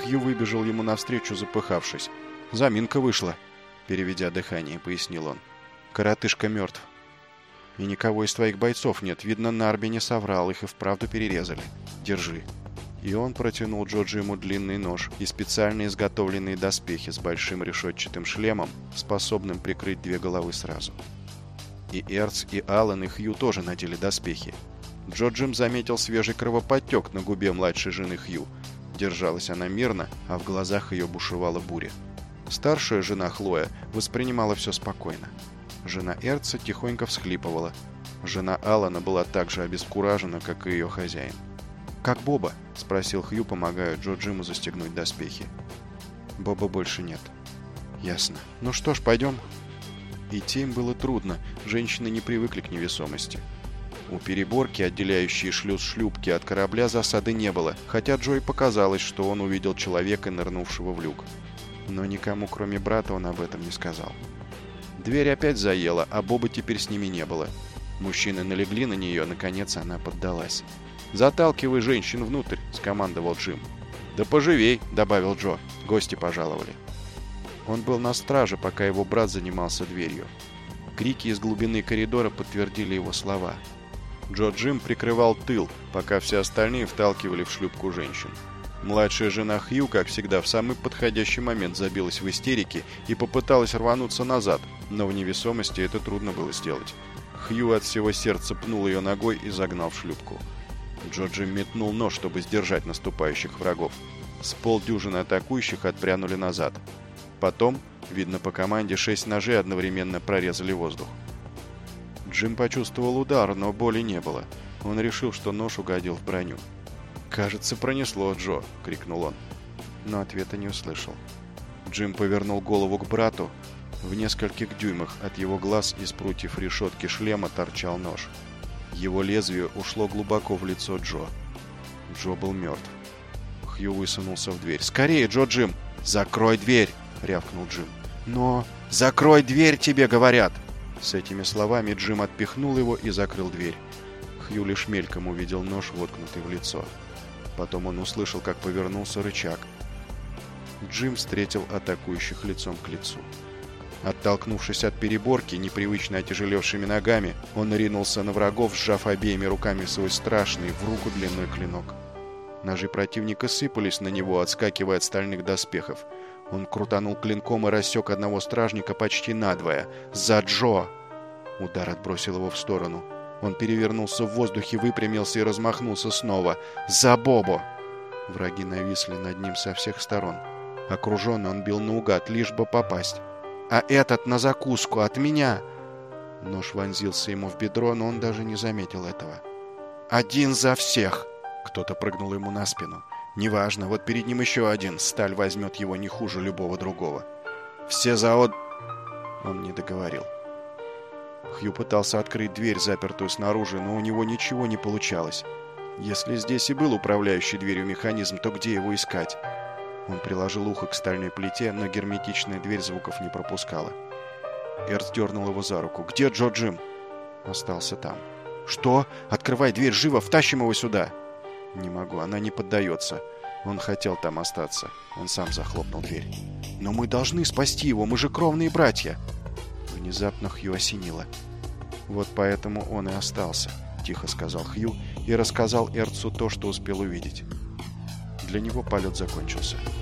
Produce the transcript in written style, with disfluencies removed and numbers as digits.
Хью выбежал ему навстречу, запыхавшись. «Заминка вышла», — переведя дыхание, пояснил он. «Коротышка мертв. И никого из твоих бойцов нет. Видно, Нарби не соврал, их и вправду перерезали. Держи». И он протянул Джиму длинный нож и специально изготовленные доспехи с большим решетчатым шлемом, способным прикрыть 2 головы сразу. И Эрц, и Аллен, и Хью тоже надели доспехи. Джим заметил свежий кровоподтек на губе младшей жены Хью. Держалась она мирно, а в глазах ее бушевала буря. Старшая жена Хлоя воспринимала все спокойно. Жена Эрца тихонько всхлипывала. Жена Аллена была так же обескуражена, как и ее хозяин. «Как Боба?» — спросил Хью, помогая Джиму застегнуть доспехи. «Боба больше нет». «Ясно. Ну что ж, пойдем». Идти им было трудно, женщины не привыкли к невесомости. У переборки, отделяющей шлюз шлюпки от корабля, засады не было, хотя Джой показалось, что он увидел человека, нырнувшего в люк. Но никому, кроме брата, он об этом не сказал. Дверь опять заела, а Боба теперь с ними не было. Мужчины налегли на нее, наконец она поддалась. «Заталкивай женщин внутрь», — скомандовал Джим. «Да поживей», — добавил Джо. «Гости пожаловали». Он был на страже, пока его брат занимался дверью. Крики из глубины коридора подтвердили его слова. Джим прикрывал тыл, пока все остальные вталкивали в шлюпку женщин. Младшая жена Хью, как всегда, в самый подходящий момент забилась в истерике и попыталась рвануться назад, но в невесомости это трудно было сделать. Хью от всего сердца пнул ее ногой и загнал в шлюпку. Джим метнул нож, чтобы сдержать наступающих врагов. С полдюжины атакующих отпрянули назад. Потом, видно по команде, 6 ножей одновременно прорезали воздух. Джим почувствовал удар, но боли не было. Он решил, что нож угодил в броню. «Кажется, пронесло, Джо!» — крикнул он. Но ответа не услышал. Джим повернул голову к брату. В нескольких дюймах от его глаз из прутьев решетки шлема торчал нож. Его лезвие ушло глубоко в лицо Джо. Джо был мертв. Хью высунулся в дверь. «Скорее, Джим!» «Закрой дверь!» — рявкнул Джим. «Но...» «Закрой дверь, тебе говорят!» С этими словами Джим отпихнул его и закрыл дверь. Хью лишь мельком увидел нож, воткнутый в лицо. Потом он услышал, как повернулся рычаг. Джим встретил атакующих лицом к лицу. Оттолкнувшись от переборки, непривычно отяжелевшими ногами, он ринулся на врагов, сжав обеими руками свой страшный в руку длинной клинок. Ножи противника сыпались на него, отскакивая от стальных доспехов. Он крутанул клинком и рассек одного стражника почти надвое. «За Джо!» Удар отбросил его в сторону. Он перевернулся в воздухе, выпрямился и размахнулся снова. «За Бобо!» Враги нависли над ним со всех сторон. Окруженный он бил наугад, лишь бы попасть. «А этот на закуску от меня!» Нож вонзился ему в бедро, но он даже не заметил этого. «Один за всех!» Кто-то прыгнул ему на спину. «Неважно, вот перед ним еще один. Сталь возьмет его не хуже любого другого. Все за Он не договорил. Хью пытался открыть дверь, запертую снаружи, но у него ничего не получалось. Если здесь и был управляющий дверью механизм, то где его искать? Он приложил ухо к стальной плите, но герметичная дверь звуков не пропускала. Эрц дернул его за руку. «Где Джим?» Остался там. «Что? Открывай дверь живо! Втащим его сюда!» «Не могу, она не поддается». Он хотел там остаться. Он сам захлопнул дверь. «Но мы должны спасти его, мы же кровные братья!» Внезапно Хью осенило. «Вот поэтому он и остался», — тихо сказал Хью и рассказал Эрцу то, что успел увидеть. Для него полет закончился.